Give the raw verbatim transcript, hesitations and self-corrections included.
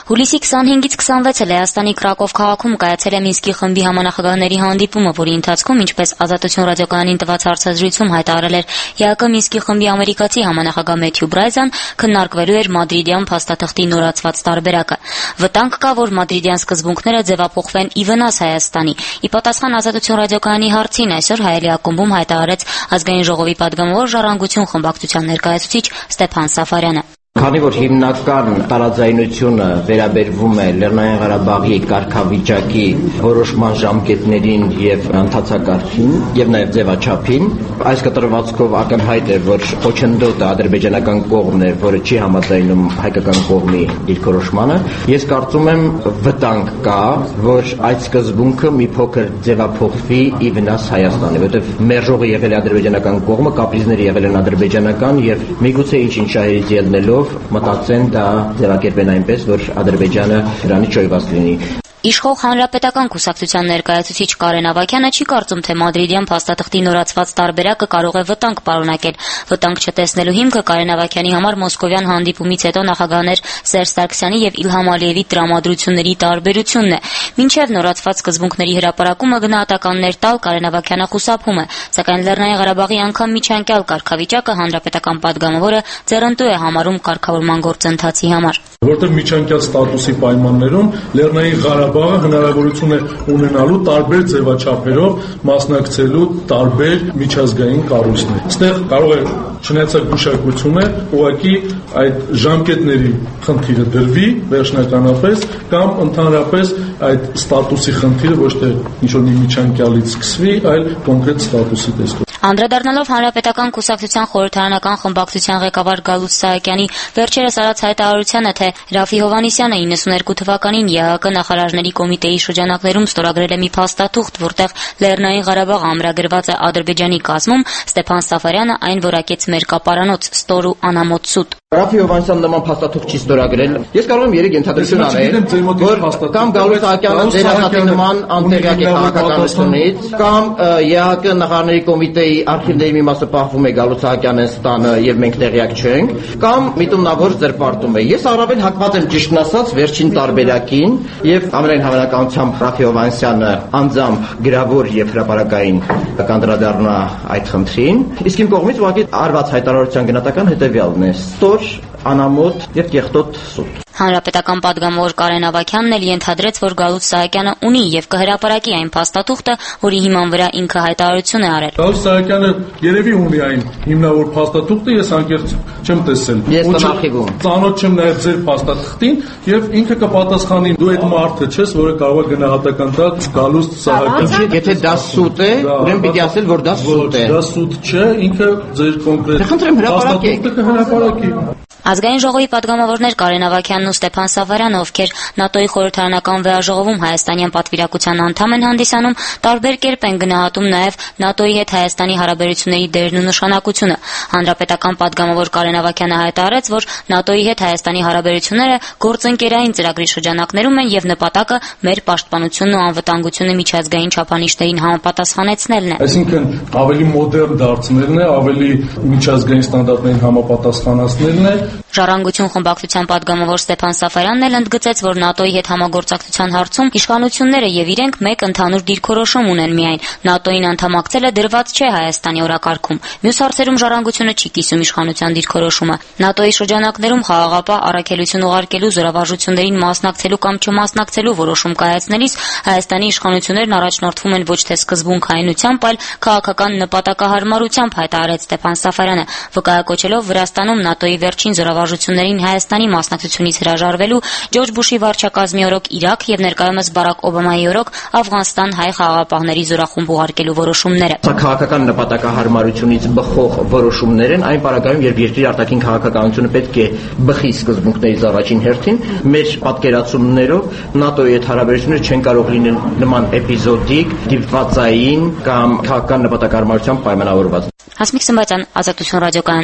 Հուլիսի քսանհինգից քսանվեցը Լեհաստանի Կրակով քաղաքում կայացել է Մինսկի խմբի համանախագահների հանդիպումը, որի ընթացքում, ինչպես Ազատություն ռադիոկայանին տված հարցազրույցում հայտարարել էր ԵԱԿ Մինսկի խմբի ամերիկացի համանախագահ Մեթյու Բրայզան, քննարկվելու էր մադրիդյան փաստաթղթի նորացված տարբերակը։ Վտանգ կա, որ մադրիդյան սկզբունքները ձևափոխվեն ի վնաս Հայաստանի։ Ի պատասխան Ազատություն ռադիոկայանի հարցին այսօր Հայելի ակումբում հայտարարեց Ազգային ժողովի падգամավոր Ժառանգություն խմբակցության ներկայացուցիչ Ստեփան Սաֆարյանը։ Քանի որ հիմնական տարաձայնությունը վերաբերվում է Լեռնային Ղարաբաղի կարգավիճակի որոշման ժամկետներին եւ ընթացակարգին եւ նաեւ ձևաչափին, այս կտրվածքով ակնհայտ է, որ խոչընդոտը ադրբեջանական կողմն է, որը չի համաձայնում հայկական կողմի դիրքորոշմանը, ես կարծում եմ վտանգ կա, որ այդ սկզբունքը մի փոքր ձևափոխվի ի վնաս Հայաստանի, որովհետեւ մերժողը եղել է ադրբեջանական կողմը, կապրիզները եղել են ադրբեջանական եւ միգուցե ինչ-ինչ շահերից ելնելով մտածեն դա ձևակերպեն այնպես, որ Ադրբեջանը դրանից չոյված լինի։ Իշխող Հանրապետական կուսակցության ներկայացուցիչ Կարեն Ավագյանը չի կարծում, թե մադրիդյան փաստաթղթի նորացված տարբերակը կարող է վտանգ պարունակել։ Վտանգ չտեսնելու հիմքը Կարեն Ավագյանի համար մոսկովյան հանդիպումից հետո նախագահներ Սերժ Սարգսյանի եւ Իլհամ Ալիևի տրամադրությունների տարբերությունն է։ Մինչև նորացված սկզբունքների հրապարակումը գնահատականներ տալ Կարեն Ավագյանը խուսափում է, սակայն Լեռնային Ղարաբաղի անգամ միջանկյալ կարգավիճակը Հանրապետական падգամավորը ձեռնտու է համարում կարգավորման գործընթացի համար։ Որտեղ միջանկյալ ստատուսի պայմաններում Լեռնային Ղարաբաղը հնարավորություն է ունենալու տարբեր ձևաչափերով մասնակցելու տարբեր միջազգային կառույցներ։ Այստեղ կարող է չնայած գուշակություն է, ուղղակի այդ ժամկետների խնդիրը դրվի վերջնականապես կամ ընդհանրապես այդ ստատուսի խնդիրը ոչ թե ինչ-որ մի միջանկյալից սկսվի, այլ կոնկրետ ստատուսի տեսքով։ Անդրադառնալով Հանրապետական կուսակցության խորհրդարանական խմբակցության ղեկավար Գալուստ Սահակյանի վերջերս արած հայտարարությանը, թե Ռաֆի Հովհաննիսյանը իննսուներկու թվականին ԵԱՀԿ նախարարների կոմիտեի շրջանակներում ստորագրել է մի փաստաթուղթ, որտեղ Լեռնային Ղարաբաղը ամրագրված է Ադրբեջանի կազմում, Ստեփան Սաֆարյանը այն որակեց մեր կապարանոց ստոր ու անամոթ սուտ։ Ռաֆի Հովհաննիսյանը նման փաստաթուղթ չի ստորագրել։ Ես կարող եմ երեք ենթադրություն անել, որ կամ Գալուստ Սահակյանը դերակատի նման անտեղյակ է քաղաքականությունից, կամ ԵԱՀԿ նախարարների կոմիտեի արխիվների մի մասը պահվում է Գալուստ Սահակյանի ստանը եւ մենք տեղյակ չենք, կամ միտումնավոր ձերբարտում է։ Ես առավել հակված եմ ճիշտն ասած վերջին տարբերակին եւ ամենայն հավանականությամբ Ռաֆի Հովհաննիսյանը անձամբ գրավոր եւ հրապարակային կանդրադառնա այդ խնդրին։ Իսկ իմ կողմից ուղղակի արված հայտարարության գնահատական հետեւյալն է. ստոր, անամոթ եւ կեղտոտ սուտ։ Հանրապետական падգամավոր Կարեն Ավագյանն էլ ենթադրեց, որ Գալուստ Սահակյանը ունի եւ կհրապարակի այն փաստաթուղթը, որի հիման վրա ինքը հայտարարություն է արել։ Գալուստ Սահակյանը երևի ունի այն հիմնավոր փաստաթուղթը, ես անկեղծ չեմ տեսել։ Ես տնախիվում։ Ծանոթ չեմ նաեւ ձեր փաստաթղթին եւ ինքը կպատասխանի դու այդ մարդը ես, որը կարող է գնահատական տալ Գալուստ Սահակյանը։ Եթե դա սուտ է, ուրեմն պիտի ասել, որ դա սուտ է։ Դա սուտ չէ, ինքը ձեր կոնկրետ Խնդրեմ հրապարակեք։ Հրապարակի։ Ազգային ժողովի падգամավորներ Կարեն Ավագյանն ու Ստեփան Սաֆարյանը, ովքեր ՆԱՏՕ-ի խորհրդարանական վեաժողովում հայաստանյան պատվիրակության անդամ են հանդիսանում, տարբեր կերպ են գնահատում նաև ՆԱՏՕ-ի հետ Հայաստանի հարաբերությունների դերն ու նշանակությունը։ Հանրապետական падգամավոր Կարեն Ավագյանը հայտարարեց, որ ՆԱՏՕ-ի հետ Հայաստանի հարաբերությունները գործընկերային ծրագրի շրջանակներում են եւ նպատակը մեր պաշտպանությունն ու անվտանգությունը միջազգային չափանիշներին համապատասխանեցնելն է։ Այսինքն ավելի մոդեռն դարձնելն է, ավելի միջազգային ստանդարտներին համապատասխանացնելն է։ Ժառանգություն խմբակցության падգամավոր Ստեփան Սաֆարյանն էլ ընդգծեց, որ ՆԱՏՕ-ի հետ համագործակցության հարցում իշխանությունները եւ իրենք մեկ ընդհանուր դիրքորոշում ունեն միայն։ ՆԱՏՕ-ին անդամակցելը դրված չէ Հայաստանի օրակարգում։ Մյուս հարցերում Ժառանգությունը չի կիսում իշխանության դիրքորոշումը։ ՆԱՏՕ-ի շրջանակներում խաղաղապահ առաքելություն ուղարկելու, զորավարժություններին մասնակցելու կամ չմասնակցելու որոշում կայացնելիս Հայաստանի իշխանություններն առաջնորդվում են ոչ թե սկզբունքայնությամբ, այլ քաղաքական նպատակահարմարությամբ, հայտարարեց Ստեփան Սաֆարյանը, վկայակոչելով Վրաստանում ՆԱՏՕ-ի վերջին զորավարժություններին Հայաստանի մասնակցությունից հրաժարվելու, Ջորջ Բուշի վարչակազմի օրոք Իրաք եւ ներկայումս Բարակ Օբամայի օրոք Աֆղանստան հայ խաղաղապահների զորախումբ ուղարկելու որոշումները։ Սա քաղաքական նպատակահարմարությունից բխող որոշումներ են, այն պարագայում, երբ երկրի արտաքին քաղաքականությունը պետք է բխի սկզբունքներից առաջին հերթին, մեր պատկերացումներով ՆԱՏՕ-ի հետ հարաբերությունները չեն կարող լինել նման էպիզոդիկ, դիպվածային կամ քաղաքական նպատակահարմարությամբ պայմանավորված։ Հասմիկ Սմբատյան, Ազատություն ռադիոկայան։